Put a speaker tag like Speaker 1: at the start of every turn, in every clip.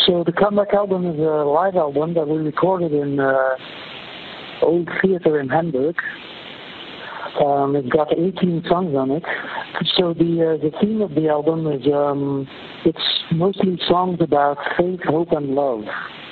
Speaker 1: So the Comeback album is a live album that we recorded in Old Theater in Hamburg. It's got 18 songs on it. So the theme of the album is it's mostly songs about faith, hope, and love,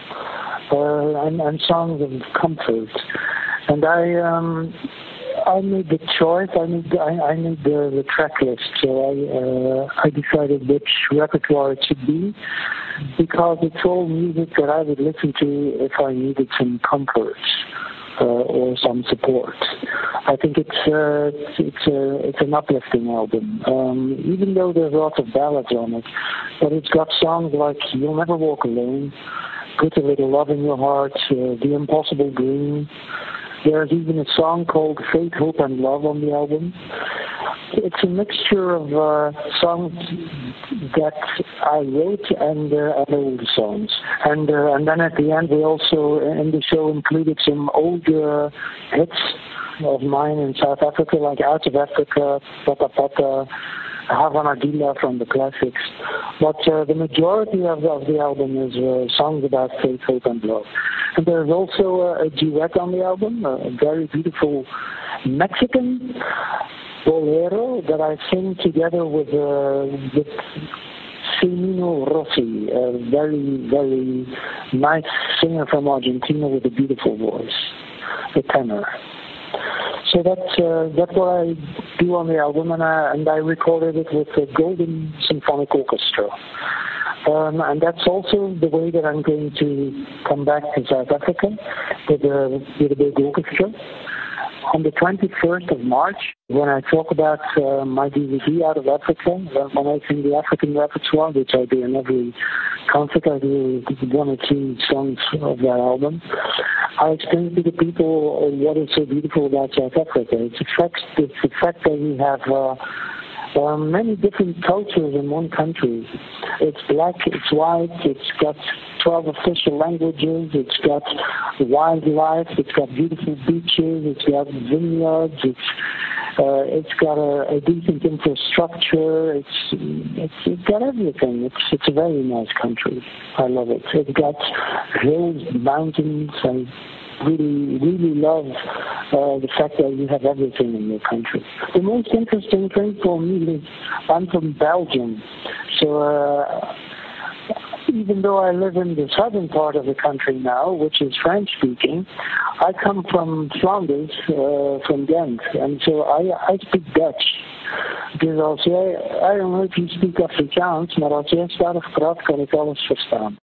Speaker 1: and songs of comfort. And I made the choice. I made the track list. So I decided which repertoire it should be, because it's all music that I would listen to if I needed some comfort or some support. I think it's an uplifting album, even though there's lots of ballads on it. But it's got songs like "You'll Never Walk Alone," "Put a Little Love in Your Heart," "The Impossible Dream." There's even a song called "Faith, Hope, and Love" on the album. It's a mixture of songs that I wrote and old songs. And then at the end, we also, in the show, included some old hits of mine in South Africa, like "Out of Africa," "Pata Pata," "Havana Dila" from the classics. But the majority of the album is songs about faith, hope, and love. And there's also a duet on the album, a very beautiful Mexican bolero that I sing together with Celino Rossi, a very, very nice singer from Argentina with a beautiful voice, a tenor. So that's what I do on the album, and I recorded it with the Golden Symphonic Orchestra. And that's also the way that I'm going to come back to South Africa with a big orchestra. On the 21st of March, when I talk about my DVD Out of Africa, when I sing the African repertoire, which I do in every concert, I do one or two songs of that album, I explain to the people what is so beautiful about South Africa. It's the fact that we have many different cultures in one country. It's black, it's white, it's got 12 official languages, it's got wildlife, it's got beautiful beaches, it's got vineyards, it's got a decent infrastructure, it's got everything. It's a very nice country. I love it. It's got hills, mountains, and really, really love the fact that you have everything in your country. The most interesting thing for me is I'm from Belgium, so even though I live in the southern part of the country now, which is French-speaking, I come from Flanders, from Ghent, and so I speak Dutch. Dus I don't know if you speak Afrikaans, maar als jij Spaans praat, kan ik alles verstaan.